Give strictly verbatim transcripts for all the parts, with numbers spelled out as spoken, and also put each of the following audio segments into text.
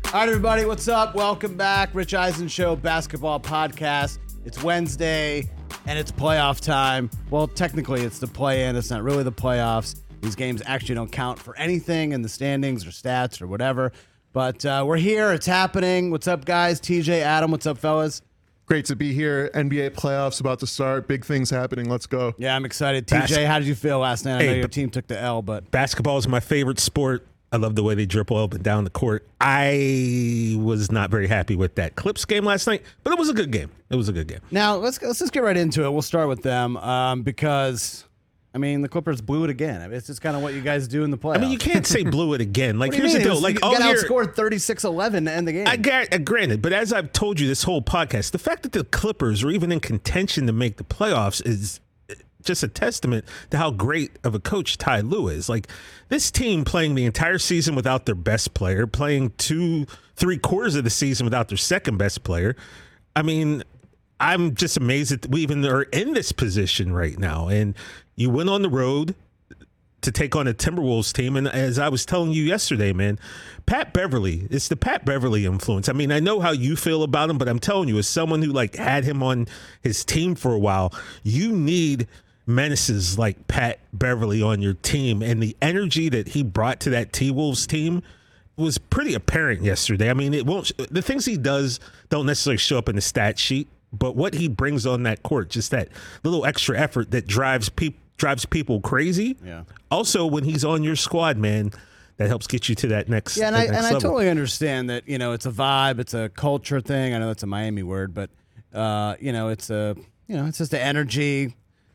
All right, everybody, what's up? Welcome back. Rich Eisen Show Basketball Podcast. It's Wednesday, and it's playoff time. Well, technically, it's the play-in. It's not really the playoffs. These games actually don't count for anything in the standings or stats or whatever. But uh, we're here. It's happening. What's up, guys? T J, Adam, what's up, fellas? Great to be here. N B A playoffs about to start. Big things happening. Let's go. Yeah, I'm excited. T J, Bas- how did you feel last night? I know Hey, your b- team took the L, but Basketball is my favorite sport. I love the way they dribble up and down the court. I was not very happy with that Clips game last night, but it was a good game. It was a good game. now let's let's just get right into it. We'll start with them um, because, I mean, the Clippers blew it again. I mean, it's just kind of what you guys do in the playoffs. I mean, you can't say blew it again. Like, What do you here's mean? the It deal. was- Like, you all got year, outscored thirty-six eleven to end the game. I got uh, granted, but as I've told you this whole podcast, the fact that the Clippers are even in contention to make the playoffs is just a testament to how great of a coach Ty Lue is. Like, this team playing the entire season without their best player, playing two, three quarters of the season without their second best player. I mean, I'm just amazed that we even are in this position right now. And you went on the road to take on a Timberwolves team. And as I was telling you yesterday, man, Pat Beverly, it's the Pat Beverly influence. I mean, I know how you feel about him, but I'm telling you, as someone who like had him on his team for a while, you need menaces like Pat Beverly on your team. And the energy that he brought to that T-Wolves team was pretty apparent yesterday. I mean, it won't, the things he does don't necessarily show up in the stat sheet, but what he brings on that court, just that little extra effort that drives people, drives people crazy. Yeah. Also, when he's on your squad, man, that helps get you to that next. Yeah, and that I next and I level. totally understand that. You know, it's a vibe, it's a culture thing. I know that's a Miami word, but uh, you know, it's a you know, it's just the energy.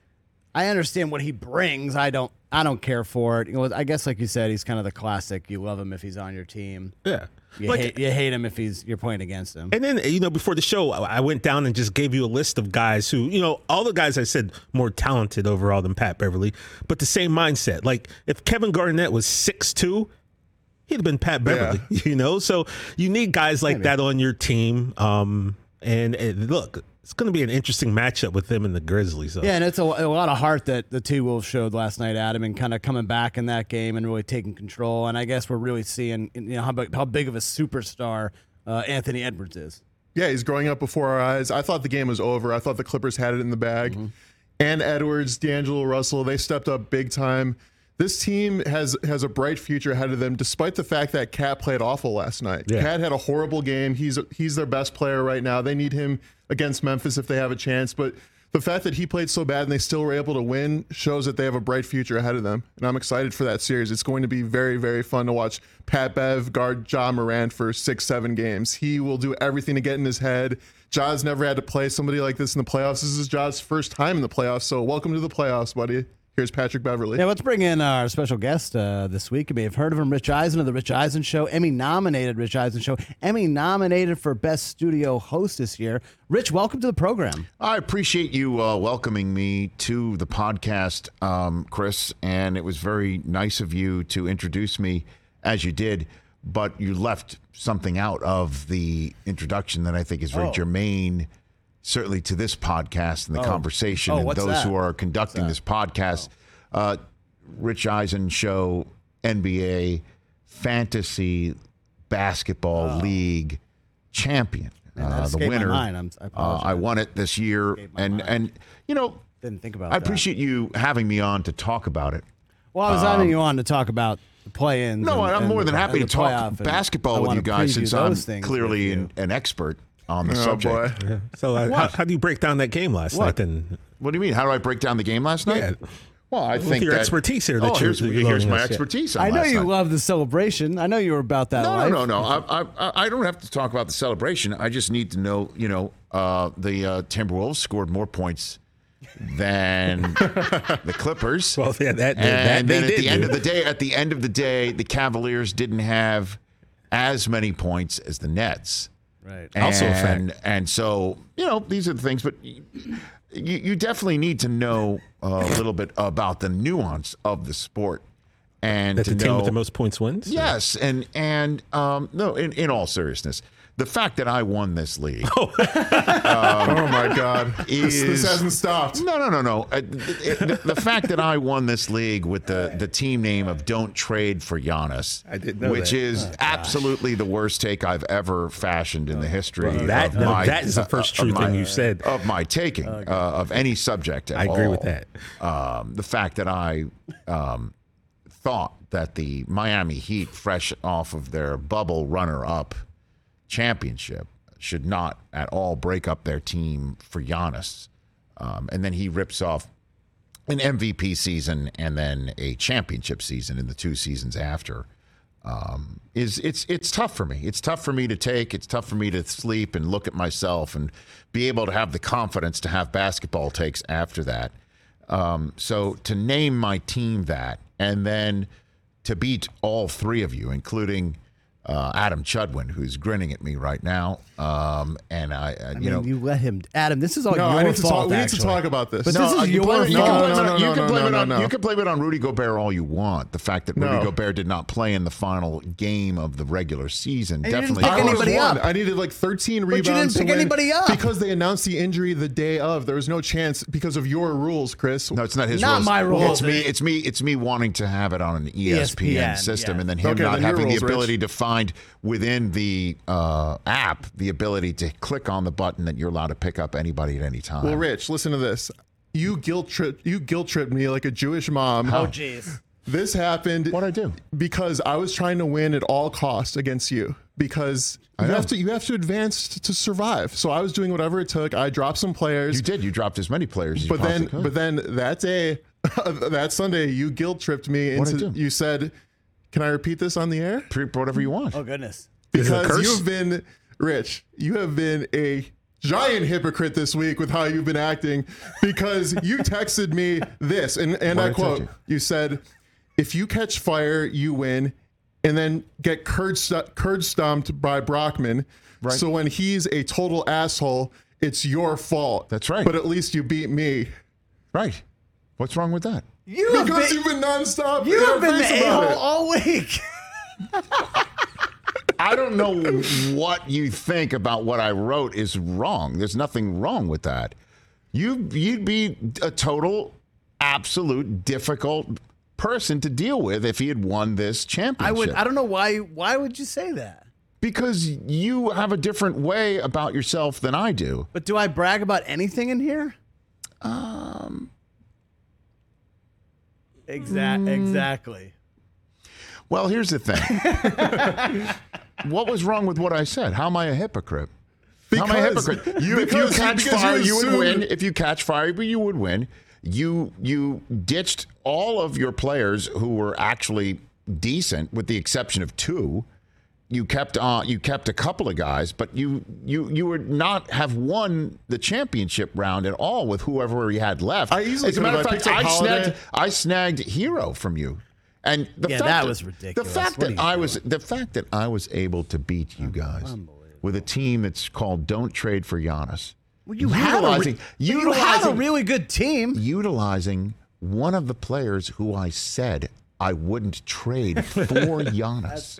I understand what he brings. I don't. I don't care for it. You know, I guess, like you said, he's kind of the classic. You love him if he's on your team. Yeah. You, Like- hate, you hate him if he's you're playing against him. And then, you know, before the show, I I went down and just gave you a list of guys who, you know, all the guys I said more talented overall than Pat Beverly, but the same mindset. Like, if Kevin Garnett was six two, he'd have been Pat Beverly, you know? So you need guys like Maybe. that on your team. Um, and, and look, it's going to be an interesting matchup with them and the Grizzlies. So. Yeah, and it's a, a lot of heart that the T-Wolves showed last night, Adam, and kind of coming back in that game and really taking control. And I guess we're really seeing, you know, how big, how big of a superstar uh, Anthony Edwards is. Yeah, he's growing up before our eyes. I thought the game was over. I thought the Clippers had it in the bag. Mm-hmm. And Edwards, D'Angelo Russell, they stepped up big time. This team has has a bright future ahead of them, despite the fact that Cat played awful last night. Yeah. Cat had a horrible game. He's he's their best player right now. They need him against Memphis if they have a chance. But the fact that he played so bad and they still were able to win shows that they have a bright future ahead of them. And I'm excited for that series. It's going to be very, very fun to watch Pat Bev guard Ja Morant for six, seven games. He will do everything to get in his head. Ja's never had to play somebody like this in the playoffs. This is Ja's first time in the playoffs. So welcome to the playoffs, buddy. Here's Patrick Beverly. Yeah, let's bring in our special guest uh, this week. You may have heard of him, Rich Eisen of The Rich Eisen Show, Emmy-nominated Rich Eisen Show, Emmy-nominated for Best Studio Host this year. Rich, welcome to the program. I appreciate you uh, welcoming me to the podcast, um, Chris, and it was very nice of you to introduce me as you did, but you left something out of the introduction that I think is very Oh. germane, certainly to this podcast and the Oh. conversation Oh, and what's those that? who are conducting this podcast. Uh, Rich Eisen Show, N B A, Fantasy Basketball League champion. Man, that uh, the escaped my winner. mind. I'm- I uh, apologize. I won it this year, Escaped my and mind. and you know, Didn't think about I that. appreciate you having me on to talk about it. Well, I was having you on to talk about the play-ins. No, and- I'm and more than the- happy to and the talk playoff, and I basketball with wanna you guys preview since I'm those things clearly with you. an, an expert on the Oh, subject. boy. So uh, how, how do you break down that game last What? night then? What do you mean? How do I break down the game last night? Yeah. Well, I With think your that, expertise here that Oh, you're- here's, you're here's loading my us, yeah. expertise. On I know last you night. love the celebration. I know you were about that No, life. no, no, no. I, I, I don't have to talk about the celebration. I just need to know, you know, uh, the uh, Timberwolves scored more points than the Clippers. Well, yeah, that, that, and they then at did the end do. of the day, at the end of the day, the Cavaliers didn't have as many points as the Nets. Right. And, Also a fact. And so, you know, these are the things, but you, you definitely need to know a little bit about the nuance of the sport. and That's to the team know, with the most points wins? Yes, and and um, no, in, in all seriousness, the fact that I won this league. Oh my God! This, Is- this hasn't stopped. No, no, no, no. Uh, it- the, the fact that I won this league with the, the team name of "Don't Trade for Giannis," I didn't know which that. is absolutely the worst take I've ever fashioned in the history. That, of no, my, that is the first uh, true of my- thing you said. of my taking uh, of any subject at I agree all. with that. Um, the fact that I um, thought that the Miami Heat, fresh off of their bubble runner-up championship, should not at all break up their team for Giannis. Um, and then he rips off an M V P season and then a championship season in the two seasons after. Um, is it's it's tough for me. It's tough for me to take. It's tough for me to sleep and look at myself and be able to have the confidence to have basketball takes after that. Um, so to name my team that, and then to beat all three of you, including uh, Adam Chudwin, who's grinning at me right now, um, and I, uh, I you mean, know, you let him, Adam. This is all No, your I need to fault. talk. We need actually. to talk about this. But No, this uh, is you your blame- you fault. can No, blame it no, on- no, you no, can no, blame no, it no, on no. you can blame it on Rudy Gobert all you want. The fact that Rudy No. Gobert did not play in the final game of the regular season And you didn't definitely. pick I was anybody one. up. I needed like thirteen But you rebounds. didn't pick to win anybody up. because they announced the injury the day of. There was no chance because of your rules, Chris. No, it's not his Not rules. my rules. It's me. It's me. It's me wanting to have it on an E S P N, E S P N, system, yeah. and then him Okay, not then your having rules, the ability Rich. to find within the uh, app the ability to click on the button that you're allowed to pick up anybody at any time. Well, Rich, listen to this. You guilt trip. You guilt tripped me like a Jewish mom. Oh, jeez. This happened. What'd I do? Because I was trying to win at all costs against you. Because you know. have to. You have to advance t- to survive. So I was doing whatever it took. I dropped some players. You did. You dropped as many players as but you then, possibly but could. then that day, that Sunday, you guilt tripped me What'd I into. do? You said, "Can I repeat this on the air?" Pre- whatever you want. Oh goodness. Is it a Because curse? you've been, Rich, you have been a giant hypocrite this week with how you've been acting. Because you texted me this, and, and What I did I quote, text you said, "If you catch fire, you win, and then get curd, stu- curd stomped by Brockman. Right. So when he's a total asshole, it's your fault. That's right. But at least you beat me." Right. What's wrong with that? You have Because been, you've been nonstop. you in have our been the face about a-hole it. all week. I don't know what you think about what I wrote is wrong. There's nothing wrong with that. You you'd be a total, absolute difficult person to deal with if he had won this championship. I would. I don't know why. Why would you say that? Because you have a different way about yourself than I do. But do I brag about anything in here? Um. Exact. Exactly. Well, here's the thing. What was wrong with what I said? How am I a hypocrite? How am I a Because- hypocrite? You, if because- you catch because fire, you you would assumed- win. If you catch fire, you would win. You you ditched all of your players who were actually decent, with the exception of two. You kept on. You kept a couple of guys, but you you you would not have won the championship round at all with whoever you had left. I easily As a matter of could have. fact, I I picked up snagged Holiday. I snagged Hero from you. And the Yeah, fact that was ridiculous. The fact What are that you I was the fact that I was able to beat you guys with a team that's called "Don't Trade for Giannis." Well, you had a re- utilizing you had a utilizing really good team. utilizing one of the players who I said I wouldn't trade for Giannis.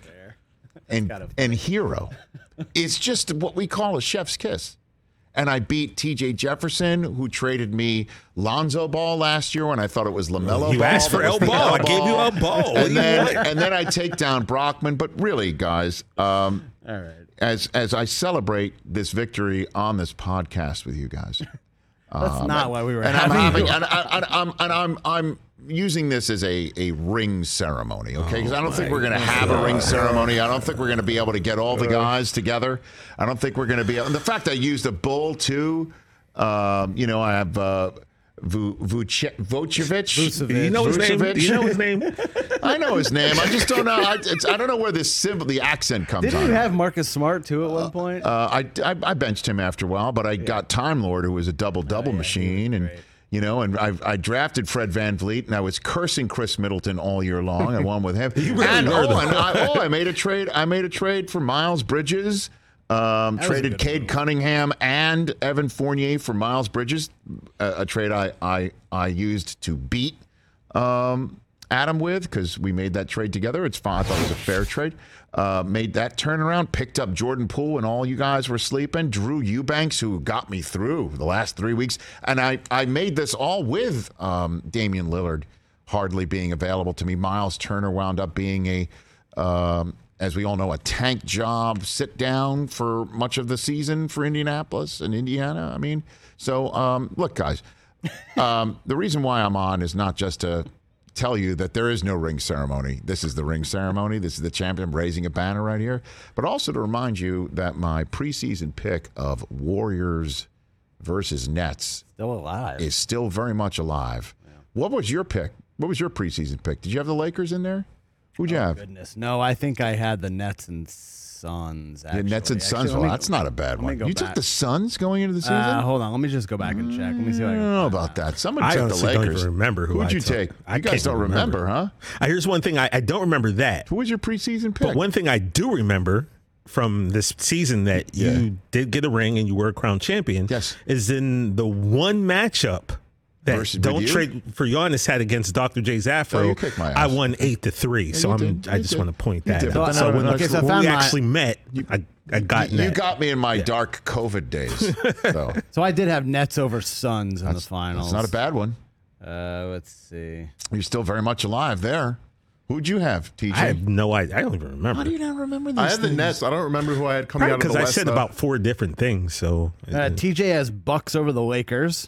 And kinda funny. and Hero. It's just what we call a chef's kiss. And I beat T J Jefferson, who traded me Lonzo Ball last year when I thought it was LaMelo You Ball. asked for that was El the Ball. I gave you El Ball. What do And you then, want? and then I take down Brockman. But really, guys, um, All right. as as I celebrate this victory on this podcast with you guys, That's not why we were and I'm having. having, you. and, I, and I'm and I'm I'm using this as a, a ring ceremony, okay? Because I don't think we're going to have a ring ceremony. I don't think we're going to be able to get all the guys together. I don't think we're going to be. And the fact I used a bull too, um, you know, I have uh, Vu, Vuce, Vucevic. Vucevic. Do you know his name? Vucevic. Do you know his name? I know his name. I just don't know. I, it's, I don't know where this symbol, the accent comes Didn't on. you have Marcus Smart too at one point? Uh, I, I I benched him after a while, but I got Time Lord, who was a double double machine, and great. you know, and I I drafted Fred VanVleet, and I was cursing Chris Middleton all year long. I won with him. You really and, were, oh, though. and I, oh, I made a trade. I made a trade for Miles Bridges. Um, was a traded good Cade move. Cunningham and Evan Fournier for Miles Bridges, a, a trade I, I I used to beat um, Adam with, because we made that trade together. It's fine. I thought it was a fair trade. Uh, made that turnaround, picked up Jordan Poole when all you guys were sleeping. Drew Eubanks, who got me through the last three weeks. And I, I made this all with um, Damian Lillard hardly being available to me. Miles Turner wound up being a, um, as we all know, a tank job, sit down for much of the season for Indianapolis and Indiana. I mean, so um, look, guys, um, the reason why I'm on is not just to tell you that there is no ring ceremony. This is the ring ceremony. This is the champion raising a banner right here. But also to remind you that my preseason pick of Warriors versus Nets Still alive. is still very much alive. Yeah. What was your pick? What was your preseason pick? Did you have the Lakers in there? Who'd you oh, have? Goodness. No, I think I had the Nets and Suns. Actually. The Nets and Suns. Actually, Well, me, that's not a bad one. You go took back. the Suns going into the season? Uh, hold on. Let me just go back and check. Let me see if I I can don't know find about that. that. Someone I took the honestly don't Lakers. even remember who Who'd I you took. take? I You guys can't don't even remember, remember. huh? Uh, Here's one thing I, I don't remember that. Who was your preseason pick? But one thing I do remember from this season that you Yeah. did get a ring and you were a crown champion Yes. is in the one matchup that Versus- with Don't you? Trade for Giannis had against Doctor J Zaffo. Oh, you kicked my I ass. won eight to three. so you I'm did. I You just did. want to point You that did. out. But So no, when, no, the- okay, so I when found we my- actually met, I I got you, that. you got me in my dark COVID days. So So I did have Nets over Suns in the that's finals. not a bad one. Uh, let's see. You're still very much alive there. Who'd you have, T J? I have no idea. I don't even remember. How do you not remember these I had the things? Nets. I don't remember who I had coming out of the Because I West. said though. about four different things. So Uh, T J has Bucks over the Lakers.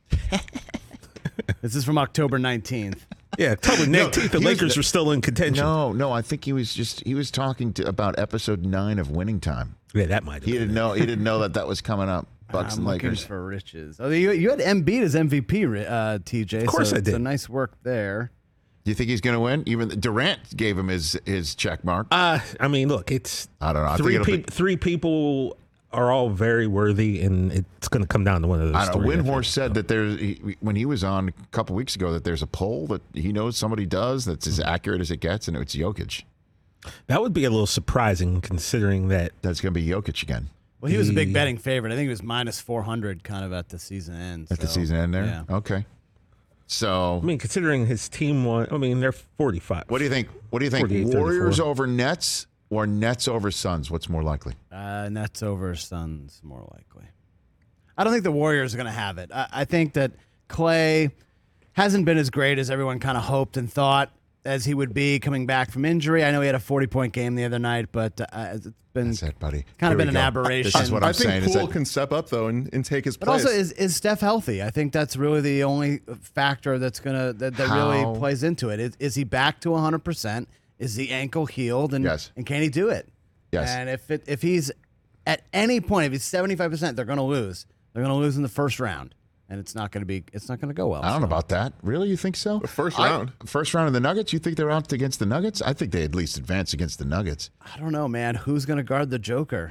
This is from October nineteenth. yeah, October nineteenth, the he was- Lakers were still in contention. No, no. I think he was just he was talking to, about episode nine of Winning Time. Yeah, that might have He been. didn't know. He didn't know that that was coming up. Bucks I'm and looking Lakers. for riches. Oh, you, you had Embiid as M V P, uh, T J. Of course so I did. So nice work there. Do you think he's going to win? Even Durant gave him his his check mark. Uh, I mean, look, it's I don't know. I think three it'll be- peop three people are all very worthy, and it's going to come down to one of those. I don't know. three, I Windhorst think. said that there's he, when he was on a couple weeks ago that there's a poll that he knows somebody does that's as accurate as it gets, and it's Jokic. That would be a little surprising considering that. That's going to be Jokic again Well, he was a big The- betting favorite. I think he was minus four hundred kind of at the season end. at the so, season end. There, Yeah. okay. So, I mean, considering his team won, I mean, they're forty-five. what do you think? What do you think? forty-eight, Warriors thirty-four. over Nets or Nets over Suns? What's more likely? Uh, Nets over Suns, more likely. I don't think the Warriors are going to have it. I, I think that Clay hasn't been as great as everyone kind of hoped and thought as he would be coming back from injury. I know he had a forty-point game the other night, but uh, it's been That's it, buddy. kind of Here been we an go. aberration. This is what I'm I think saying. is Poole that- can step up though and, and take his But place. also, is is Steph healthy? I think that's really the only factor that's gonna that, that How- really plays into it. Is, is he back to one hundred percent? Is the ankle healed? And Yes. and can he do it? Yes. And if it, if he's at any point, if he's seventy-five percent, they're going to lose. They're going to lose in the first round, and it's not going to be it's not going to go well. I don't know about that. Really, you think so? The first I- round. first round of the Nuggets. You think they're out against the Nuggets? I think they at least advance against the Nuggets. I don't know, man. Who's going to guard the Joker?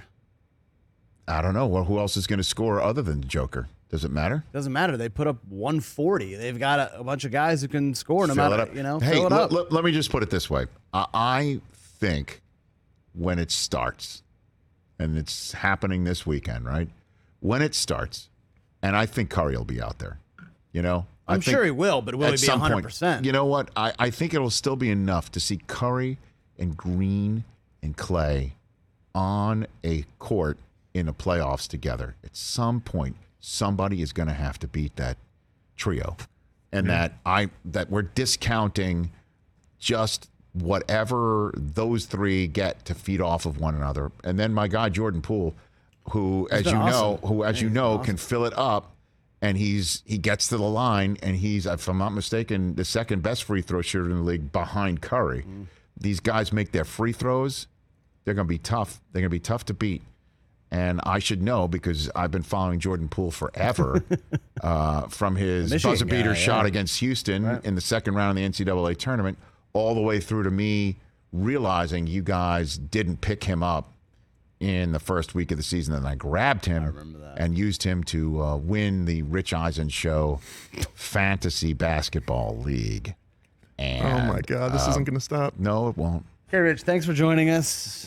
I don't know. Well, who else is going to score other than the Joker? Does it matter? Doesn't matter. They put up one forty. They've got a, a bunch of guys who can score no Fill it matter, up. you know, Hey, fill it let, up. let- let me just put it this way. I, I think when it starts, and it's happening this weekend, right? When it starts, and I think Curry will be out there. You know, I I'm think sure he will, but will he at be some one hundred point, percent? you know what? I, I think it'll still be enough to see Curry and Green and Clay on a court in the playoffs together. At some point, somebody is going to have to beat that trio, and that I that we're discounting just whatever those three get to feed off of one another. And then my guy Jordan Poole, who, as been you know, awesome. who as Yeah, you he's know, been can fill it up. And he's he gets to the line, and he's, if I'm not mistaken, the second best free throw shooter in the league behind Curry. Mm-hmm. These guys make their free throws. They're going to be tough. They're going to be tough to beat. And I should know because I've been following Jordan Poole forever uh, from his Michigan buzzer beater guy, shot yeah. against Houston in the second round of the N C double A tournament, all the way through to me realizing you guys didn't pick him up in the first week of the season, and I grabbed him and used him to uh, win the Rich Eisen Show Fantasy Basketball League. And, oh my God, this uh, isn't going to stop. No, it won't. Okay, Rich, thanks for joining us.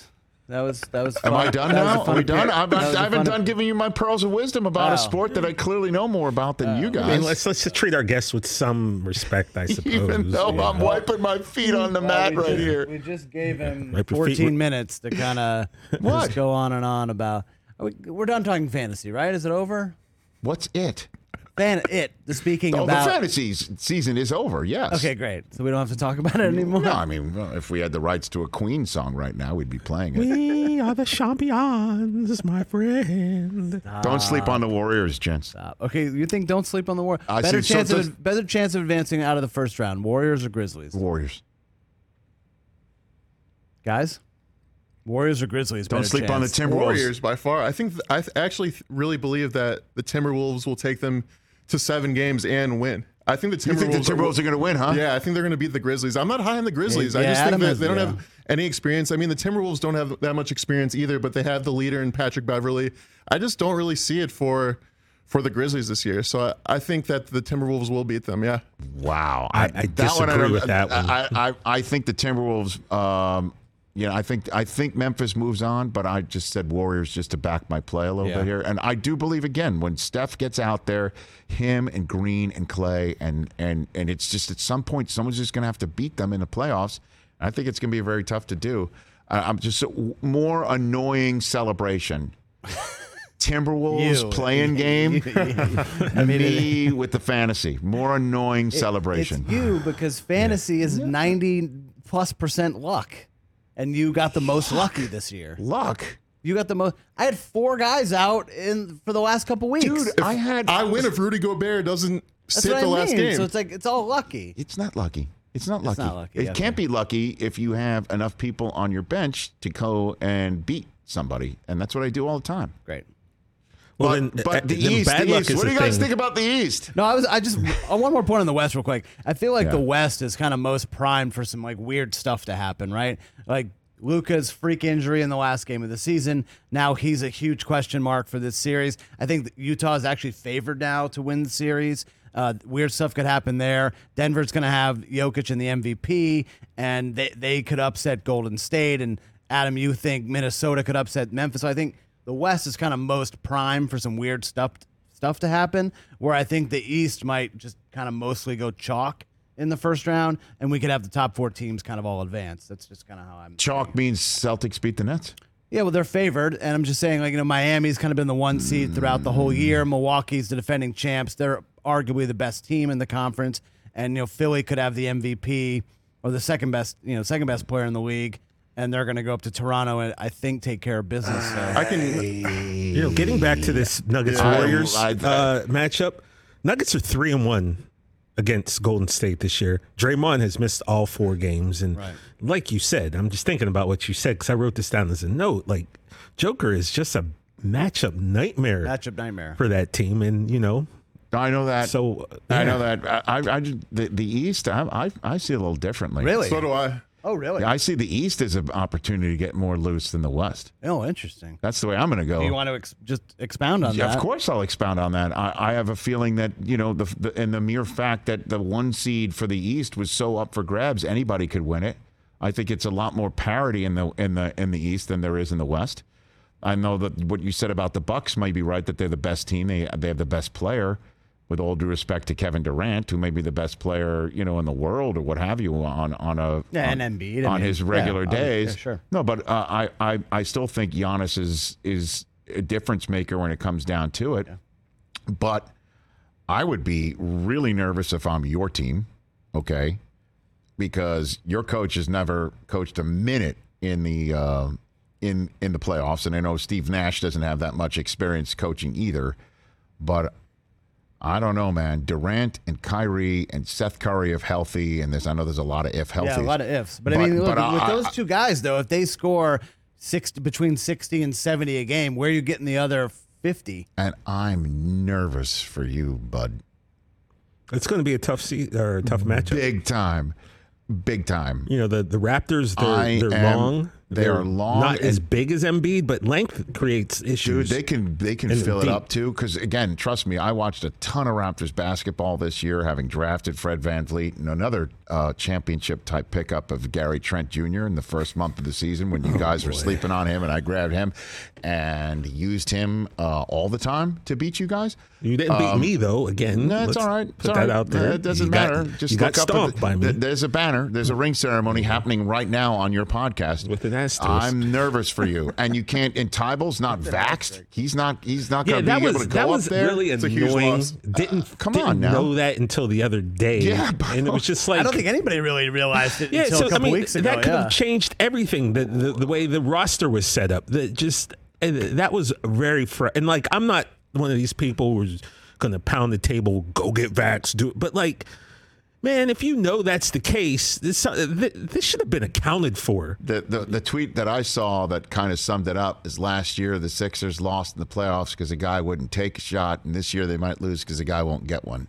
That was that was. Am fun. I done That was a now? Are funny we done? pick. I'm, That was a I haven't funny- done giving you my pearls of wisdom about Oh. a sport that I clearly know more about than you guys. I mean, let's let's treat our guests with some respect, I suppose. Even though Yeah. I'm wiping my feet on the mat we right just, here. We just gave him Wipe your feet. fourteen minutes to kind of What? just go on and on about. Are we, we're done talking fantasy, right? Is it over? What's it? Fan it. The speaking Oh, about. the fantasy s- season is over. Yes. Okay, great. So we don't have to talk about it anymore. No, I mean, well, if we had the rights to a Queen song right now, we'd be playing it. We are the champions, my friend. Don't sleep on the Warriors, gents. Stop. Okay, you think don't sleep on the war? I Better see. So chance does- of better chance of advancing out of the first round. Warriors or Grizzlies, Warriors. guys? Warriors or Grizzlies? Don't better sleep on the chance. Timberwolves. Warriors by far. I think I th- actually th- really believe that the Timberwolves will take them to seven games and win. I think the Timberwolves. You think the Timberwolves are going to win, huh? Yeah, I think they're going to beat the Grizzlies. I'm not high on the Grizzlies. I Yeah, just think Adam that is- they don't yeah. have any experience. I mean, the Timberwolves don't have that much experience either, but they have the leader in Patrick Beverly. I just don't really see it for for the Grizzlies this year. So I, I think that the Timberwolves will beat them. Yeah. Wow. I- I that disagree don't- with that one. I, I, I think the Timberwolves, um, you know, I think I think Memphis moves on, but I just said Warriors just to back my play a little Yeah. bit here. And I do believe, again, when Steph gets out there, him and Green and Clay, and, and, and it's just at some point, someone's just going to have to beat them in the playoffs. And I think it's going to be very tough to do. Uh, I'm just so, more annoying celebration. Timberwolves You. playing game. I mean, it- Me with the fantasy. More annoying celebration. It's you because fantasy is ninety plus percent luck, and you got the most lucky this year. Luck. You got the most. I had four guys out in for the last couple weeks. Dude, I had. I win if Rudy Gobert doesn't That's sit what the I last mean. game. So it's like it's all lucky. It's not lucky. It's not lucky. not lucky, It okay. can't be lucky if you have enough people on your bench to go and beat somebody, and that's what I do all the time. Great. Well, but then, but uh, the then East, bad the luck East. is What do the you guys thing. think about the East? No, I was. I just uh, one more point on the West, real quick. I feel like Yeah. the West is kind of most primed for some like weird stuff to happen, right? Like Luka's freak injury in the last game of the season. Now he's a huge question mark for this series. I think that Utah is actually favored now to win the series. Uh, weird stuff could happen there. Denver's going to have Jokic in the M V P, and they they could upset Golden State. And Adam, you think Minnesota could upset Memphis? So I think the West is kind of most prime for some weird stuff stuff to happen, where I think the East might just kind of mostly go chalk in the first round, and we could have the top four teams kind of all advance. That's just kind of how I'm. Chalk means Celtics beat the Nets. Yeah, well, they're favored, and I'm just saying, like, you know, Miami's kind of been the one seed throughout the whole year. Milwaukee's the defending champs. They're arguably the best team in the conference, and you know, Philly could have the M V P or the second best, you know, second best player in the league. And they're going to go up to Toronto and I think take care of business. So. I can. You know, getting back to this Nuggets Yeah. Warriors I- I- uh, matchup, Nuggets are three and one against Golden State this year. Draymond has missed all four games, and Right. like you said, I'm just thinking about what you said because I wrote this down as a note. Like Joker is just a matchup nightmare Matchup nightmare. for that team, and you know, I know that. so uh, I yeah. know that. I, I, I just- the, the East. I, I, I see it a little differently. Really? So do I. Oh, really? I see the East as an opportunity to get more loose than the West. Oh, interesting. That's the way I'm going to go. Do you want to ex- just expound on Yeah, that? of course, I'll expound on that. I, I have a feeling that you know, the, the and the mere fact that the one seed for the East was so up for grabs, anybody could win it. I think it's a lot more parity in the in the in the East than there is in the West. I know that what you said about the Bucks might be right, that they're the best team. They they have the best player. With all due respect to Kevin Durant, who may be the best player, you know, in the world or what have you, on on a Yeah, on, and Embiid, I on mean, his yeah, regular obviously, days. yeah, sure. No, but uh, I, I I still think Giannis is is a difference maker when it comes down to it. But I would be really nervous if I'm your team, okay? Because your coach has never coached a minute in the uh, in in the playoffs, and I know Steve Nash doesn't have that much experience coaching either. But I don't know, man. Durant and Kyrie and Seth Curry if healthy, and there's I know there's a lot of if healthy. Yeah, a lot of ifs. But, I But- mean, look, but with I- those I- two guys, though, if they score sixty, between sixty and seventy a game, where are you getting the other fifty? And I'm nervous for you, bud. It's going to be a tough se- or a tough matchup. Big time. Big time. You know, the the Raptors, they're, I they're am- long. They They're are long, not as and- big as Embiid, but length creates Dude, issues. they can they can And fill it deep. up too. Because again, trust me, I watched a ton of Raptors basketball this year, having drafted Fred VanVleet and another uh, championship type pickup of Gary Trent Junior in the first month of the season when you guys were sleeping on him, and I grabbed him and used him uh, all the time to beat you guys. You didn't beat Um, me though. Again, No, it's let's all right. It's Put all that right. out there. It doesn't You got- matter. Just you look got up at stomped the- by me. th- There's a banner. There's a ring ceremony happening right now on your podcast. With an asterisk. I'm nervous for you, and you can't. And Tybal's not vaxxed. He's not. He's not Yeah, going to that be was able to go that up was there. really a huge annoying. loss. Didn't come didn't on now. know that until the other day. Yeah, but- and it was just like I don't think anybody really realized it yeah. until So a I couple mean, weeks ago. that could yeah. have changed everything. The, the the way the roster was set up. That just and that was very fr- and like I'm not one of these people who's going to pound the table, go get vax, do it. But like, man, if you know that's the case, this this should have been accounted for. The, the the tweet that I saw that kind of summed it up is last year the Sixers lost in the playoffs because a guy wouldn't take a shot, and this year they might lose because a guy won't get one.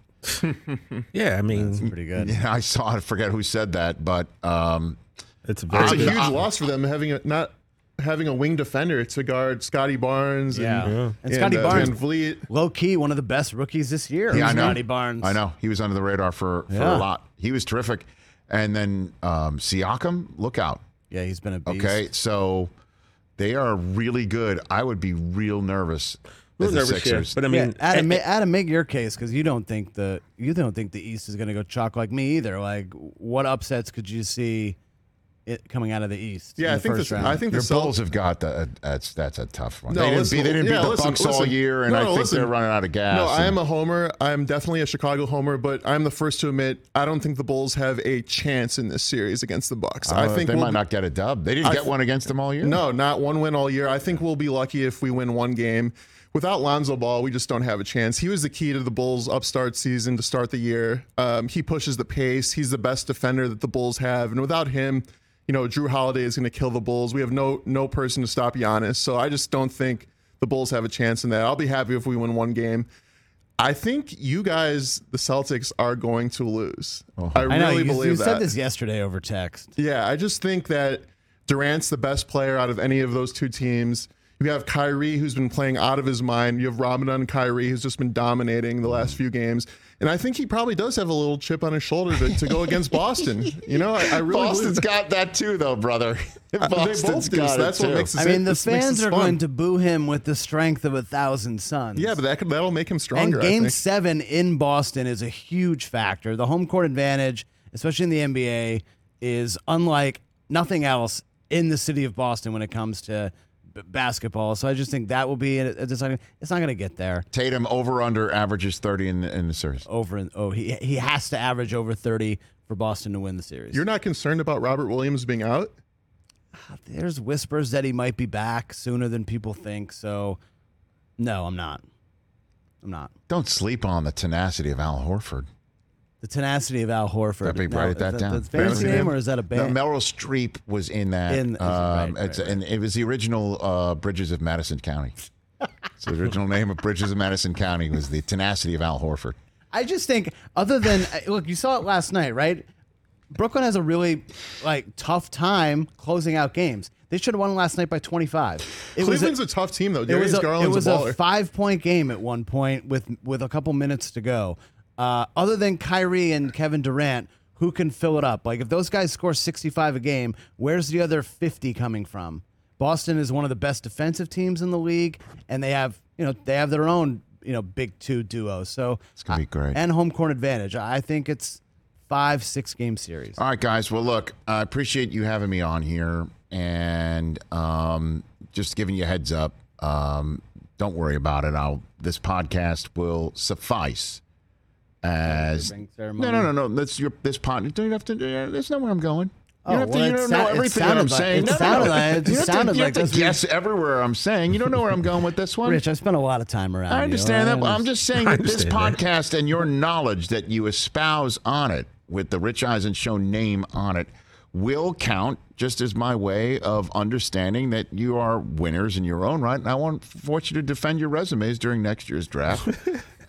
Yeah, I mean, Pretty good. Yeah, I saw. I forget who said that, but um, it's a very It's a good. huge loss for them having a, not having a wing defender to guard Scotty Barnes Yeah. and, And and Scotty uh, Barnes, Van Vliet. low key, one of the best rookies this year. yeah, I know. Scotty Barnes. I know he was under the radar for, for Yeah. a lot. He was terrific, and then um, Siakam, look out. Yeah, he's been a beast. Okay, so they are really good. I would be real nervous. Real as the nervous, yeah. Sixers. But I mean, yeah, Adam, eh, ma- Adam, make your case because you don't think the you don't think the East is going to go chalk like me either. Like, what upsets could you see it coming out of the East? Yeah, in I the think first the, round? I think Your the Celt- Bulls have got the, uh, that's that's a tough one. No, they didn't, listen, beat, they didn't yeah, beat the listen, Bucks all listen. year, and No, I no, think listen. they're running out of gas. No, I and- am a homer. I'm definitely a Chicago homer, but I'm the first to admit I don't think the Bulls have a chance in this series against the Bucks. I Uh, think they we'll might be- not get a dub. They didn't I get th- one against them all year. No, not one win all year. I think we'll be lucky if we win one game. Without Lonzo Ball, we just don't have a chance. He was the key to the Bulls' upstart season to start the year. Um, he pushes the pace. He's the best defender that the Bulls have, and without him, you know, Drew Holiday is going to kill the Bulls. We have no no person to stop Giannis, so I just don't think the Bulls have a chance in that. I'll be happy if we win one game. I think you guys, the Celtics, are going to lose. I really I know you, believe you that. said this yesterday over text. Yeah, I just think that Durant's the best player out of any of those two teams. You have Kyrie, who's been playing out of his mind. You have Ramadan Kyrie, who's just been dominating the last few games. And I think he probably does have a little chip on his shoulder to, to go against Boston. You know, I, I really Boston's believe got that too, though, brother. Uh, they Boston's both do. got So it that's what too. makes it. I mean, the this makes fans this are fun. going to boo him with the strength of a thousand suns. Yeah, but that could, that'll make him and stronger. I Game think. Seven in Boston is a huge factor. The home court advantage, especially in the N B A, is unlike nothing else in the city of Boston when it comes to b- basketball. So I just think that will be a, a deciding. It's not going to get there. Tatum over under averages thirty in the, in the series. Over and oh, he he has to average over thirty for Boston to win the series. You're not concerned about Robert Williams being out? There's whispers that he might be back sooner than people think. So no, I'm not. I'm not. Don't sleep on the tenacity of Al Horford. The tenacity of Al Horford. That'd be Now, write that is down. That's fancy Fancy name, name? or is that a No, band? Meryl Streep was in that. In- um, right, right, it's, right. And it was the original uh, Bridges of Madison County. So the original name of Bridges of Madison County was the tenacity of Al Horford. I just think, other than look, you saw it last night, right? Brooklyn has a really like tough time closing out games. They should have won last night by twenty-five. It Cleveland's was a, tough team, though. it was Darius a, it Garland's was a a, baller. five-point game at one point with with a couple minutes to go. Uh, other than Kyrie and Kevin Durant, who can fill it up? Like if those guys score sixty-five a game, where's the other fifty coming from? Boston is one of the best defensive teams in the league, and they have you know they have their own you know big two duos. So It's gonna be great. and home court advantage. I think it's five six game series. All right, guys. Well, look, I appreciate you having me on here and um, just giving you a heads up. Um, don't worry about it. I'll this podcast will suffice as Ring no, ceremony? no, no, no. That's your this pod. You don't have to. Uh, that's not where I'm going. You Oh, don't have to. well, You it don't sou- know it everything that I'm sounded like- saying. it No, no, sounded no. like- it You don't have to- sounded you like don't have to that's- guess everywhere I'm saying. You don't know where I'm going with this one. Rich, I spent a lot of time around. I you. understand that. But I'm just saying I that this understand that. podcast and your knowledge that you espouse on it with the Rich Eisen Show name on it will count just as my way of understanding that you are winners in your own right. And I want, want you to defend your resumes during next year's draft.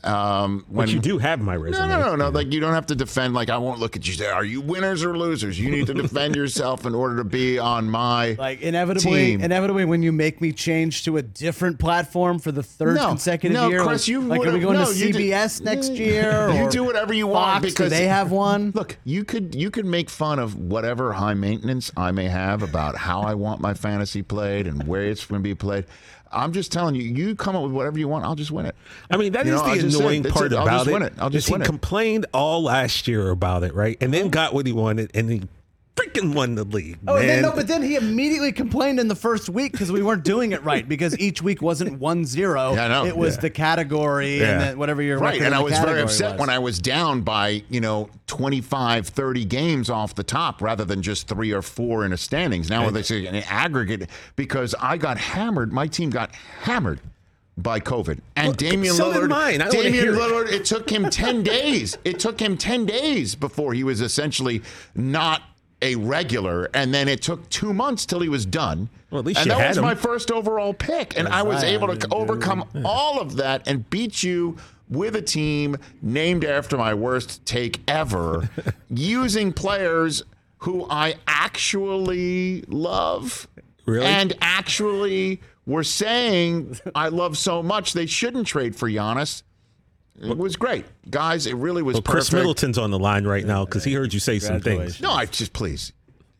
Um, when But you do have my resume. No, no, no, no. Like you don't have to defend. Like I won't look at you. Say, are you winners or losers? You need to defend yourself in order to be on my Like inevitably, team. inevitably, when you make me change to a different platform for the third No, consecutive no, year, Chris, like, you like are we would've- going no, to you C B S did- next year? You or do whatever you want Fox, because do they have one. Look, you could you could make fun of whatever high maintenance I may have about how I want my fantasy played and where it's going to be played. I'm just telling you, you come up with whatever you want, I'll just win it. I mean, that You is know, I'll the just say, annoying that's part it. I'll about just it. win it. I'll just is win he it. complained all last year about it, right? And then got what he wanted, and he freaking won the league. Oh, and then, man. no, but then he immediately complained in the first week because we weren't doing it right because each week wasn't one zero. Yeah, I know. It was Yeah. the category Yeah. and then whatever your Right, record and in I the was very category upset was. when I was down by, you know, twenty-five, thirty games off the top rather than just three or four in the standings. Now they say an aggregate because I got hammered. My team got hammered by COVID. And Well, Damian so did Lillard, mine. I don't wanna Damian hear it. Lillard, it took him ten days. It took him ten days before he was essentially not a regular, and then it took two months till he was done. Well, at least and you that had was him. my first overall pick, and I was Zion able to didn't do overcome all of that and beat you with a team named after my worst take ever, using players who I actually love Really? and actually were saying I love so much they shouldn't trade for Giannis. It was great, guys. It really was Well, Chris perfect. Middleton's on the line right now because he heard you say some things. Congratulations. No, I just please.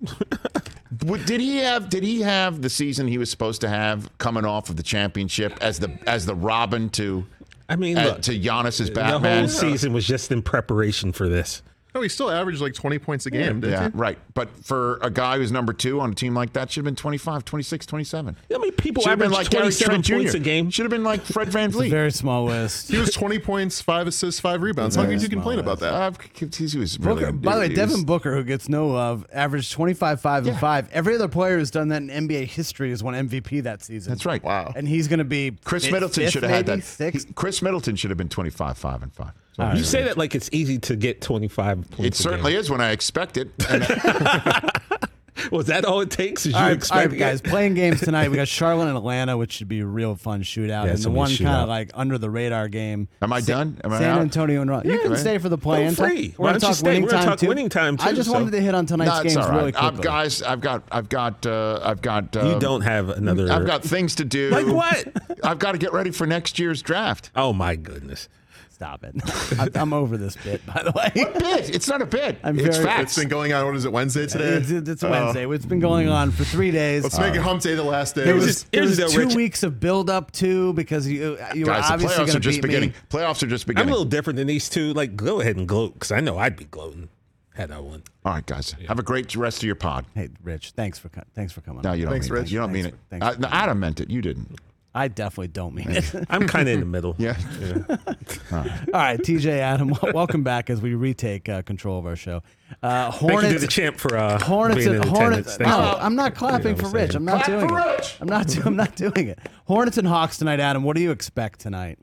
What- did he have? Did he have the season he was supposed to have coming off of the championship as the as the Robin to I mean, uh, look, to Giannis's the Batman? whole season was just in preparation for this. No, he still averaged like twenty points a game, didn't Yeah, he? right. But for a guy who's number two on a team like that, should have been twenty-five, twenty-six, twenty-seven. I mean, people Should have been average like Gary twenty-seven Trent points Junior a game. Should have been like Fred Van Vliet. Very small list. He was twenty points, five assists, five rebounds. How Very could you complain small about that? Uh, he was really, Booker, by the way, he was- Devin Booker, who gets no love, averaged twenty-five, five, and five. Every other player who's done that in N B A history has won M V P that season. That's right. Wow. And he's going to be Chris fifth, Middleton fifth, should have had maybe, that. Sixth. He- Chris Middleton should have been twenty-five, five, and five. So You say that like it's easy to get twenty-five points. it certainly is when I expect it. And Was that all it takes? Is you All right, all expect right, guys, playing games tonight. We got Charlotte and Atlanta, which should be a real fun shootout. Yeah, and it's the gonna be a one kind shootout. of like under the radar game. Am I done? Am I San out? Antonio and Ron- You can right. stay for the play in Feel free. We're Why going to don't you talk stay? winning We're gonna time talk too. winning time, I too, just so- wanted to hit on tonight's No, it's games all right. really quickly. I've, guys, I've got, I've got, uh, I've got. Uh, You don't have another. I've got things to do. Like what? I've got to get ready for next year's draft. Oh my goodness. Stop it. I- I'm over this bit, by the way. Bit. It's not a bit. I'm it's very- It's facts. been going on. What is it? Wednesday today? It's, it's Wednesday. It's been going on for three days. Let's make it hump day the last day. There Here's was, the- there here's was the two Rich- weeks of build up too because you you were Guys, the obviously playoffs going are to just beat beginning. me. Playoffs are just I'm a beginning. little different than these two. Like, go ahead and gloat because I know I'd be gloating had I won. All right, guys. Have a great rest of your pod. Hey, Rich, thanks for co- thanks for coming. No, on. you don't Thanks, mean Rich. it. You don't Thanks mean for- it. thanks Uh, for no, Adam meant it. You didn't. I definitely don't mean it. I'm kind of in the middle. Yeah. All right, T J, Adam, wel- welcome back as we retake uh, control of our show. Uh, Thank you to Hornets. the champ for uh, Hornets being in and attendance. Hornets. Thank No, you. I'm not clapping You know for what I'm Rich. saying. I'm not Clap doing for it. Rich. I'm not. do- I'm not doing it. Hornets and Hawks tonight, Adam. What do you expect tonight?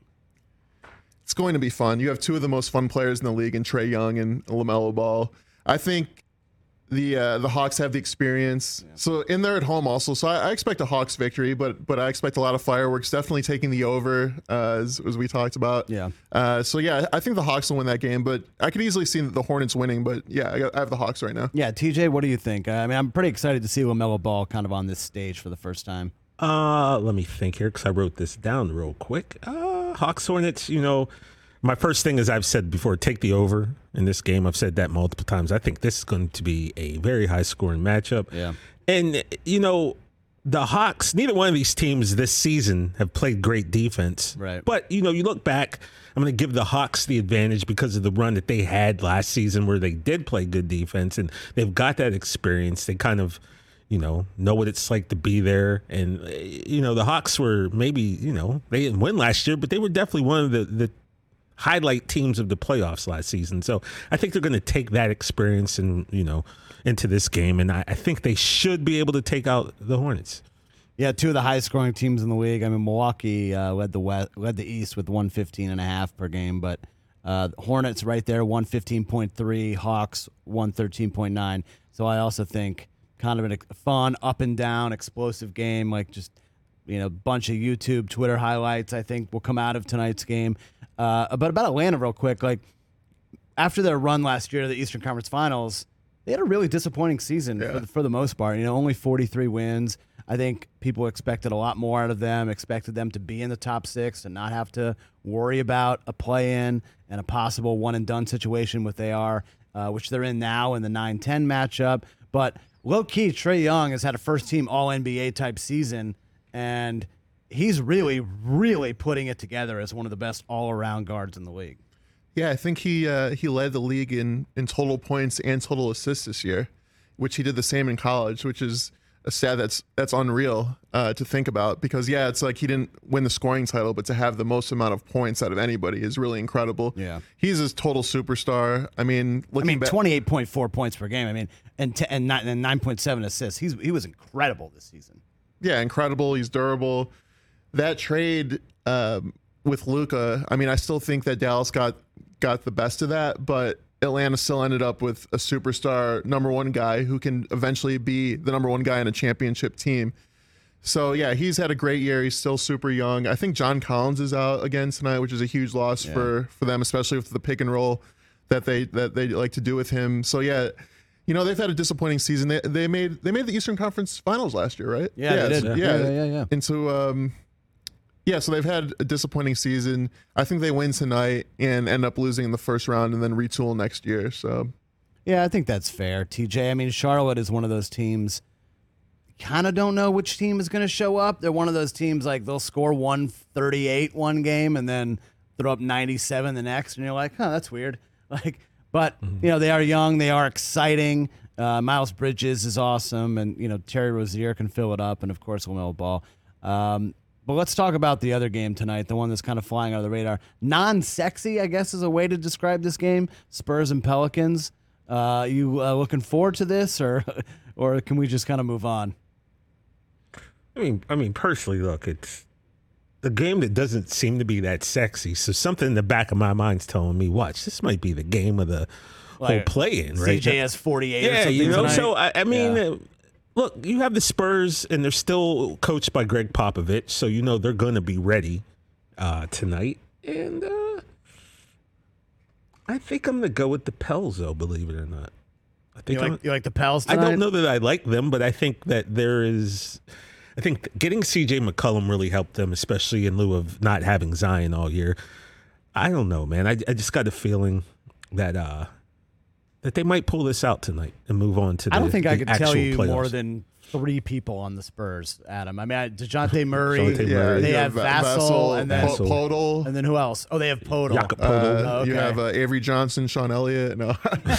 It's going to be fun. You have two of the most fun players in the league in Trae Young and LaMelo Ball. I think the uh, the Hawks have the experience. So and they're at home also. So I, I expect a Hawks victory, but but I expect a lot of fireworks. Definitely taking the over uh, as, as we talked about. Yeah. Uh, so yeah, I think the Hawks will win that game, but I could easily see the Hornets winning. But yeah, I, got, I have the Hawks right now. Yeah, T J, what do you think? I mean, I'm pretty excited to see LaMelo Ball kind of on this stage for the first time. Uh, let me think here because I wrote this down real quick. Uh, Hawks Hornets, you know, my first thing is I've said before, take the over in this game. I've said that multiple times. I think this is going to be a very high scoring matchup. Yeah. And, you know, the Hawks, neither one of these teams this season have played great defense. Right. But, you know, you look back, I'm going to give the Hawks the advantage because of the run that they had last season where they did play good defense and they've got that experience. They kind of, you know, know what it's like to be there. And, uh, you know, the Hawks were maybe, you know, they didn't win last year, but they were definitely one of the, the highlight teams of the playoffs last season. So I think they're going to take that experience and, you know, into this game. And I, I think they should be able to take out the Hornets. Yeah, two of the highest scoring teams in the league. I mean, Milwaukee uh, led the West, led the East with one fifteen and a half per game, but uh, Hornets right there, one fifteen point three, Hawks one thirteen point nine. So I also think kind of a fun, up and down, explosive game, like just you know, bunch of YouTube, Twitter highlights, I think, will come out of tonight's game. Uh, but about Atlanta real quick, like after their run last year to the Eastern Conference Finals, they had a really disappointing season Yeah. for, the, for the most part. You know, only forty-three wins. I think people expected a lot more out of them, expected them to be in the top six and not have to worry about a play-in and a possible one-and-done situation, which they are, uh, which they're in now in the nine ten matchup. But low-key, Trae Young has had a first-team All-N B A type season, and he's really, really putting it together as one of the best all-around guards in the league. Yeah, I think he uh, he led the league in, in total points and total assists this year, which he did the same in college, which is a stat that's that's unreal uh, to think about. Because yeah, it's like he didn't win the scoring title, but to have the most amount of points out of anybody is really incredible. Yeah, he's a total superstar. I mean, looking I mean, back, twenty-eight point four points per game. I mean, and t- and nine, and nine point seven assists. He's he was incredible this season. yeah, incredible. He's durable. That trade um, with Luka, I mean, I still think that Dallas got got the best of that, but Atlanta still ended up with a superstar number one guy who can eventually be the number one guy in a championship team. So yeah, he's had a great year. He's still super young. I think John Collins is out again tonight, which is a huge loss Yeah. for for them, especially with the pick and roll that they that they like to do with him. So yeah, you know, they've had a disappointing season. They they made they made the Eastern Conference Finals last year, right? Yeah, they it's- did. Yeah, Yeah, yeah, yeah. And so um yeah, so they've had a disappointing season. I think they win tonight and end up losing in the first round and then retool next year. So Yeah, I think that's fair, T J. I mean, Charlotte is one of those teams. Kind of don't know which team is going to show up. They're one of those teams like they'll score one thirty-eight one game and then throw up ninety-seven the next, and you're like, huh, that's weird. Like, but you know, they are young, they are exciting. Uh, Miles Bridges is awesome, and you know Terry Rozier can fill it up, and of course LaMelo Ball. Um, but let's talk about the other game tonight, the one that's kind of flying out of the radar. Non-sexy, I guess, is a way to describe this game. Spurs and Pelicans. Uh, you uh, looking forward to this, or or can we just kind of move on? I mean, I mean, personally, look, it's a game that doesn't seem to be that sexy. So something in the back of my mind's telling me, watch, this might be the game of the whole Like, play-in, right? C J has forty-eight. or Yeah, something you know. tonight. So I, I mean, Yeah. uh, look, you have the Spurs, and they're still coached by Greg Popovich, so you know they're going to be ready uh, tonight. And uh, I think I'm going to go with the Pels, though. Believe it or not, I think you I'm, like you like the Pels I tonight? don't know that I like them, but I think that there is. I think getting C J McCollum really helped them, especially in lieu of not having Zion all year. I don't know, man. I, I just got a feeling that uh, that they might pull this out tonight and move on to the I don't think I the could tell actual you playoffs. more than three people on the Spurs, Adam. I mean, I, DeJounte Murray, DeJounte yeah, Murray. they you have Va- Vassell, and then Vassell. Podol. and then who else? Oh, they have Podol. Jakob Uh, Poeltl. Oh, You okay. have uh, Avery Johnson, Sean Elliott. No,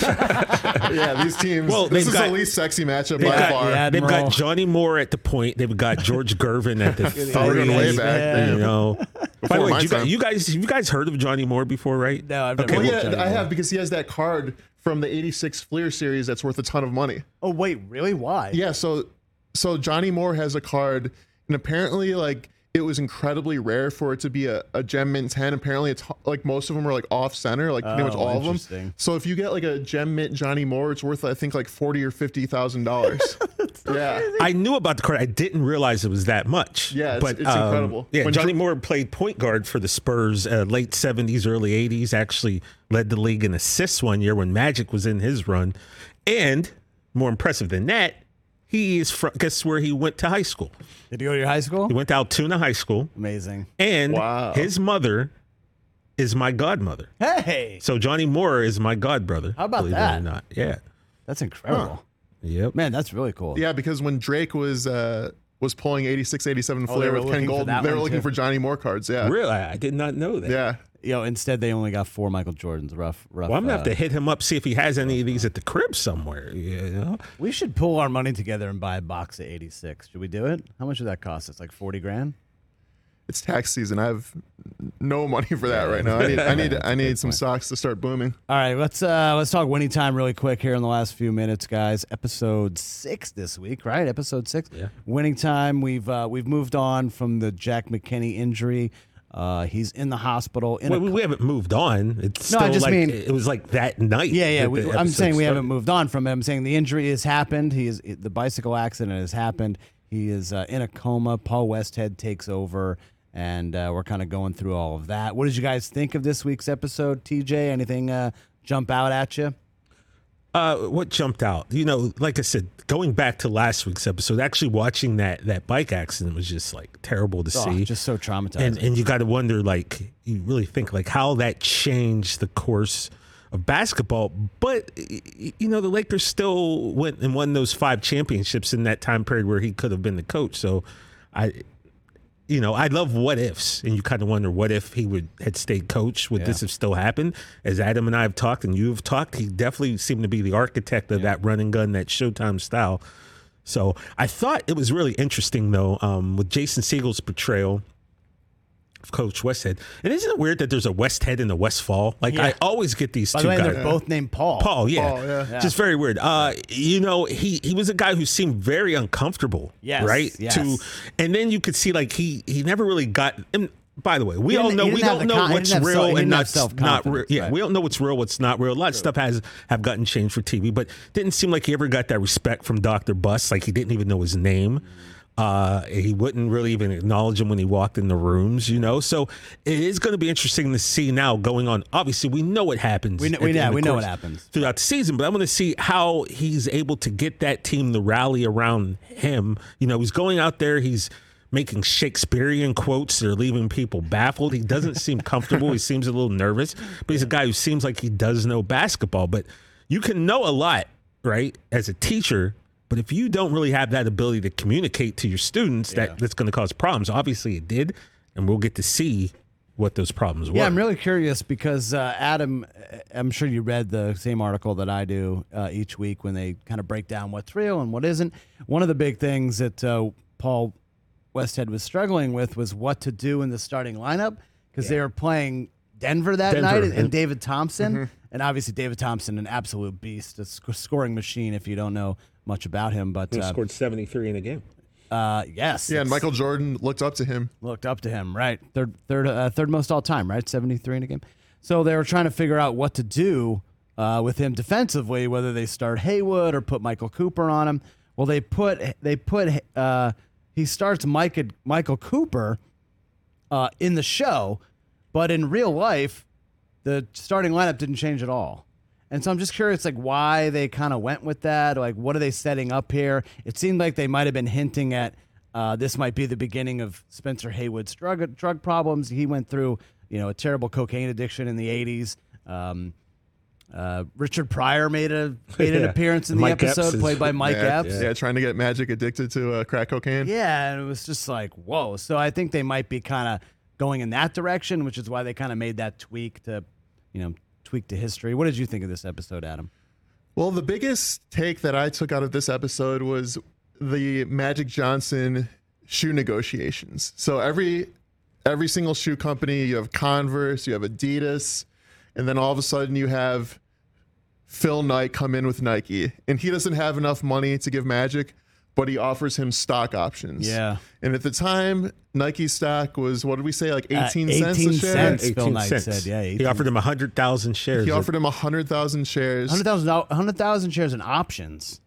yeah, these teams. Well, this they've is got- the least sexy matchup They've by got, far. yeah, they've Admiral. got Johnny Moore at the point. They've got George Gervin at the Oh, we're going way three. back. Yeah. You Damn. know. By the Before way, my you guys, time. you guys, you guys heard of Johnny Moore before, right? No, I've Okay, never. Well, looked yeah, at it I before. have because he has that card from the eighty-six Fleer series that's worth a ton of money. Oh wait, really? Why? Yeah, so so Johnny Moore has a card, and apparently, like, it was incredibly rare for it to be a, a Gem Mint ten. Apparently, it's like most of them are like off center, like pretty much Oh, all of them. interesting. So if you get like a Gem Mint Johnny Moore, it's worth I think like forty or fifty thousand dollars. Yeah, I knew about the card. I didn't realize it was that much. Yeah, it's- but, it's um, incredible. Yeah, When Johnny Dr- Moore played point guard for the Spurs, uh, late seventies, early eighties. Actually led the league in assists one year when Magic was in his run. And more impressive than that, he is from, guess where he went to high school? Did you go to your high school? He went to Altoona High School, Amazing. and Wow. his mother is my godmother. Hey, So Johnny Moore is my godbrother. How about believe that? It or not. Yeah. that's incredible. Yep. Man, that's really cool. yeah, because when Drake was uh, was pulling eighty-six, eighty-seven Oh, they Flair were with looking Ken for Golden, that they were one, looking too. for Johnny Moore cards. Yeah, Really? I did not know that. yeah. You know, instead they only got four Michael Jordans. Rough, rough. Well, I'm gonna uh, have to hit him up, see if he has any of these at the crib somewhere. You know, We should pull our money together and buy a box of eighty-six. Should we do it? How much would that cost us? Like forty grand? It's tax season. I have no money for that right now. I need I need I need some point. stocks to start booming. All right, let's uh let's talk winning time really quick here in the last few minutes, guys. Episode six this week, right? Episode six. Yeah. Winning time. We've uh, we've moved on from the Jack McKinney injury. Uh, he's in the hospital. In well, a we, we haven't moved on. It's No, still I just like mean- it was like that night. Yeah, yeah. that We, the I'm episode saying we started. haven't moved on from it. I'm saying the injury has happened. He is the bicycle accident has happened. He is uh, in a coma. Paul Westhead takes over, and uh, we're kind of going through all of that. What did you guys think of this week's episode, T J? Anything uh, jump out at you? Uh, what jumped out? You know, like I said, going back to last week's episode, actually watching that that bike accident was just like terrible to Oh, see. just so traumatizing. And and you got to wonder, like, you really think like how that changed the course of basketball. But you know, the Lakers still went and won those five championships in that time period where he could have been the coach. So, I. You know, I love what ifs, and you kind of wonder what if he would had stayed coach, would Yeah. this have still happened? As Adam and I have talked, and you have talked, he definitely seemed to be the architect of Yeah. that run and gun, that Showtime style. So I thought it was really interesting, though, um, with Jason Segel's portrayal of Coach Westhead. And isn't it weird that there's a Westhead and a Westfall? Like, Yeah. I always get these By two the way, guys. they're both named Paul. Paul, yeah. Paul, yeah. Just very weird. Uh, you know, he he was a guy who seemed very uncomfortable. Yes, Right? yes. To and then you could see like he he never really got and by the way, we He all didn't- know he we didn't have don't the know con- he what's didn't have real self- he and didn't have not not real. self-confidence, Yeah, right. we don't know what's real, what's not real. A lot of stuff has have gotten changed for T V, but didn't seem like he ever got that respect from Doctor Buss. Like he didn't even know his name. Uh, he wouldn't really even acknowledge him when he walked in the rooms, you know. So it is going to be interesting to see now going on. Obviously, we know what happens. We kn- at we the know- end of we know course what happens. throughout the season, but I want to see how he's able to get that team to rally around him. You know, he's going out there, he's making Shakespearean quotes that are leaving people baffled. He doesn't seem comfortable. He seems a little nervous, but he's a guy who seems like he does know basketball. But you can know a lot, right, as a teacher. But if you don't really have that ability to communicate to your students, Yeah. that, that's going to cause problems. Obviously, it did, and we'll get to see what those problems were. Yeah, I'm really curious because uh, Adam, I'm sure you read the same article that I do uh, each week when they kind of break down what's real and what isn't. One of the big things that uh, Paul Westhead was struggling with was what to do in the starting lineup because they were playing Denver that Denver, night and, and- and David Thompson. And obviously David Thompson, an absolute beast, a sc- scoring machine if you don't know much about him. But He uh, scored seventy-three in a game. uh, yes. Yeah, and it's- Michael Jordan looked up to him. looked up to him, right? Third, third, uh, third most all time, right? seventy-three in a game. So they were trying to figure out what to do uh, with him defensively, whether they start Haywood or put Michael Cooper on him. Well, they put they put uh, he starts Micah, Michael Cooper uh, in the show, but in real life, the starting lineup didn't change at all. And so I'm just curious, like, why they kind of went with that. Like, what are they setting up here? It seemed like they might have been hinting at uh, this might be the beginning of Spencer Haywood's drug drug problems. He went through, you know, a terrible cocaine addiction in the eighties. Um, uh, Richard Pryor made a made an Yeah. appearance in the Mike Epps episode, is- played by Mike yeah, Epps. yeah, trying to get Magic addicted to uh, crack cocaine. Yeah, and it was just like, whoa. So I think they might be kind of going in that direction, which is why they kind of made that tweak to, you know, tweak to history. What did you think of this episode, Adam? Well, the biggest take that I took out of this episode was the Magic Johnson shoe negotiations. So every every single shoe company, you have Converse, you have Adidas, and then all of a sudden you have Phil Knight come in with Nike, and he doesn't have enough money to give Magic, but he offers him stock options. Yeah. And at the time, Nike stock was, what did we say, like eighteen Uh, cents a eighteen share? cents. Phil eighteen Knight cents. said, yeah, He eighteen. offered him one hundred thousand shares. He of- offered him one hundred thousand shares. one hundred thousand one hundred thousand shares in options.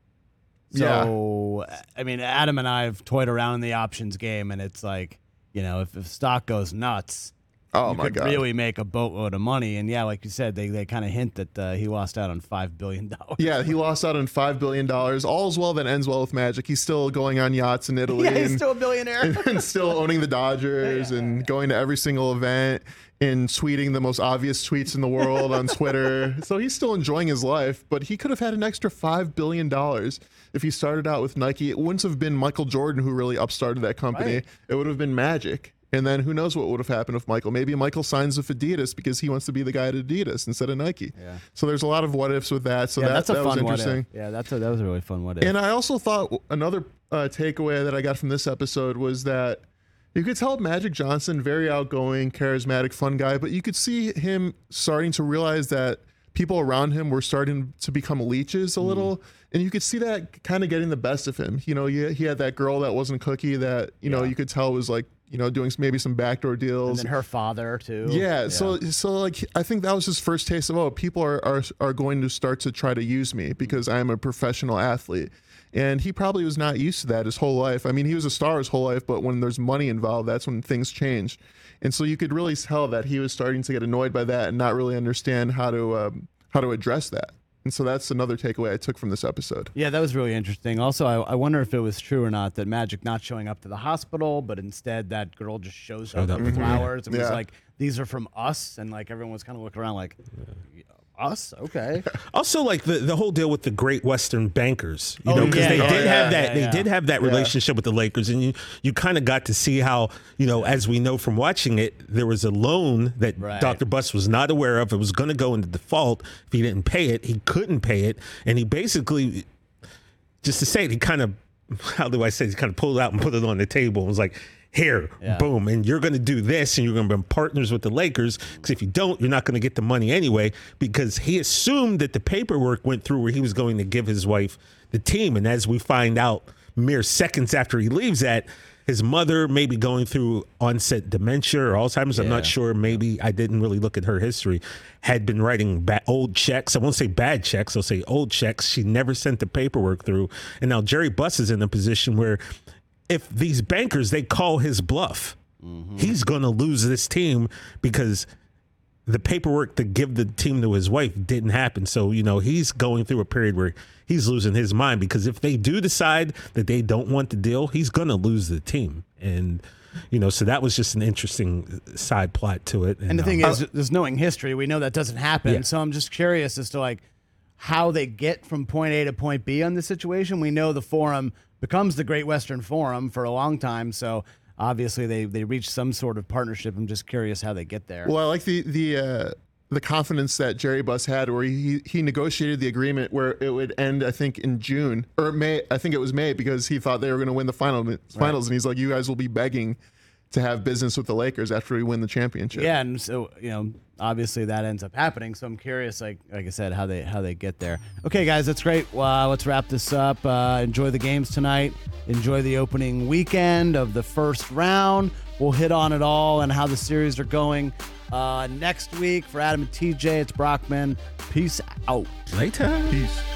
So, I mean, Adam and I have toyed around in the options game, and it's like, you know, if, if stock goes nuts, Oh, you my could God. really make a boatload of money. And yeah, like you said, they, they kind of hint that uh, he lost out on five billion dollars. Yeah, he lost out on five billion dollars. All's well that ends well with Magic. He's still going on yachts in Italy. Yeah, he's and, still a billionaire. and, and still owning the Dodgers and going to every single event and tweeting the most obvious tweets in the world on Twitter. So he's still enjoying his life, but he could have had an extra five billion dollars if he started out with Nike. It wouldn't have been Michael Jordan who really upstarted that company. Right. It would have been Magic. And then who knows what would have happened with Michael. Maybe Michael signs with Adidas because he wants to be the guy at Adidas instead of Nike. Yeah. So there's a lot of what ifs with that. So yeah, that, that's a that fun was what interesting. if. Yeah, that's a, that was a really fun what if. And I also thought another uh, takeaway that I got from this episode was that you could tell Magic Johnson, very outgoing, charismatic, fun guy, but you could see him starting to realize that people around him were starting to become leeches a little. And you could see that kind of getting the best of him. You know, he, he had that girl that wasn't Cookie that, you know, Yeah. you could tell was like, you know, doing maybe some backdoor And deals. then her father, too. Yeah, so so like I think that was his first taste of, oh, people are, are are going to start to try to use me because I am a professional athlete. And he probably was not used to that his whole life. I mean, he was a star his whole life, but when there's money involved, that's when things change. And so you could really tell that he was starting to get annoyed by that and not really understand how to um, how to address that. And so that's another takeaway I took from this episode. Yeah, that was really interesting. Also, I, I wonder if it was true or not that Magic not showing up to the hospital, but instead that girl just shows Showed up up. with flowers and was Yeah. like, these are from us. And like everyone was kind of looking around like, us? Okay. Also, like the, the whole deal with the Great Western Bankers, you Oh, know, because yeah, they yeah, did yeah, have that. yeah, they yeah. did have that Yeah. relationship with the Lakers, and you you kind of got to see how, you know, as we know from watching it, there was a loan that Right. Doctor Buss was not aware of. It was going to go into default if he didn't pay it. He couldn't pay it, and he basically, just to say it, he kind of, how do I say, he kind of pulled it out and put it on the table and was like, here, Yeah. boom, and you're going to do this, and you're going to be partners with the Lakers, because if you don't, you're not going to get the money anyway, because he assumed that the paperwork went through where he was going to give his wife the team, and as we find out mere seconds after he leaves that, his mother may be going through onset dementia or Alzheimer's, I'm not Yeah. sure, maybe, I didn't really look at her history, had been writing ba- old checks, I won't say bad checks, I'll say old checks, she never sent the paperwork through, and now Jerry Buss is in a position where if these bankers, they call his bluff, mm-hmm. he's going to lose this team because the paperwork to give the team to his wife didn't happen. So, you know, he's going through a period where he's losing his mind, because if they do decide that they don't want the deal, he's going to lose the team. And, you know, so that was just an interesting side plot to it. And the thing um, is, there's knowing history, we know that doesn't happen. Yeah. So I'm just curious as to like how they get from point A to point B on this situation. We know the forum becomes the Great Western Forum for a long time. So obviously they, they reach some sort of partnership. I'm just curious how they get there. Well, I like the the uh, the confidence that Jerry Buss had, where he he negotiated the agreement where it would end, I think, in June or May. I think it was May, because he thought they were going to win the final finals, and he's like, "You guys will be begging to have business with the Lakers after we win the championship." Yeah, and so you know, obviously that ends up happening. So I'm curious, like like I said, how they how they get there. Okay, guys, that's great. Well, let's wrap this up. Uh, enjoy the games tonight. Enjoy the opening weekend of the first round. We'll hit on it all and how the series are going uh, next week. For Adam and T J, it's Brockman. Peace out. later. Peace.